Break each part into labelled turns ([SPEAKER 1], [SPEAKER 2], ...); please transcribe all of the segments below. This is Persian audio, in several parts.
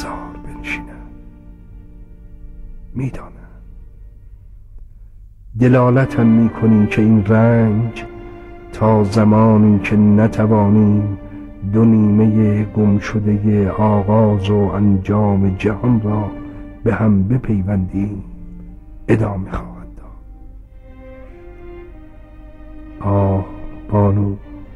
[SPEAKER 1] بگذار بنشینم. میدانم دلالتم میکنی که این رنج تا زمانی که نتوانیم دو نیمه گم شده آغاز و انجام جهان را به هم بپیوندیم ادامه خواهد داد. آه بانو،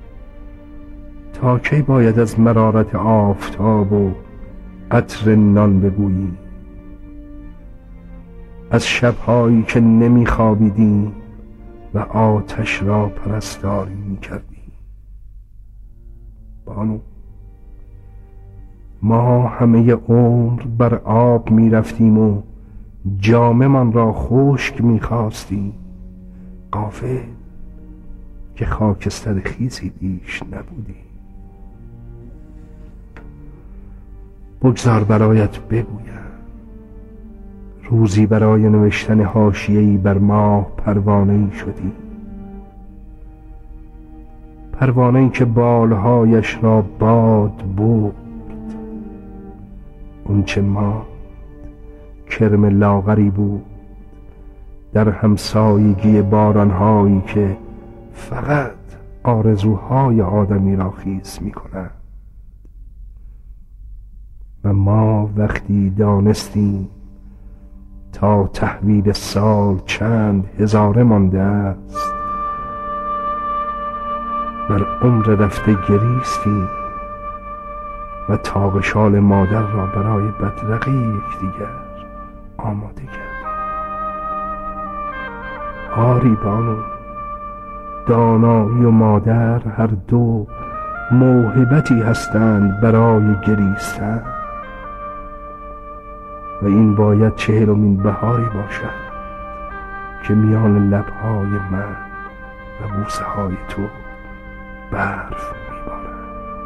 [SPEAKER 1] تا کی باید از مرارت آفتاب و عطر نان بگوییم؟ از شبهایی که نمیخوابیدیم و آتش را پرستاری میکردیم. بانو، ما همه عمر بر آب میرفتیم و جامه من را خشک میخواستیم، غافل که خاکستر خیزی بیش نبودیم. بگذار برایت بگویم، روزی برای نوشتن حاشیه‌ای بر ماه پروانه‌ای شدی، پروانه‌ای که بالهایش را باد برد. اون چه ماند کرم لاغری بود در همسایگی بارانهایی که فقط آرزوهای آدمی را خیس می‌کنند. و ما وقتی دانستیم تا تحویل سال چند هزاره مانده است، بر عمر رفته گریستیم و تاق شال مادر را برای بدرقه یکدیگر آماده کردیم. آری بانو، دانایی و مادر هر دو موهبتی هستند برای گریستن و این باید 40مین بهاری باشد که میان لبهای من و بوسه های تو برف میبارد.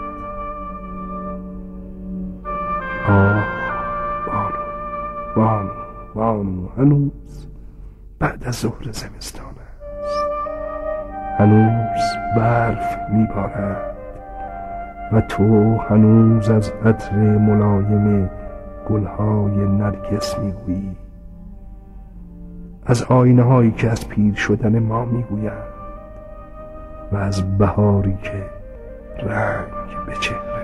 [SPEAKER 1] آه بانو، بانو، بانو، هنوز بعد از ظهر زمستان است، هنوز برف میبارد و تو هنوز از عطر ملایم گلهای نرگس میگویی، از آینه هایی که از پیر شدن ما میگویند و از بهاری که رنگ به چهره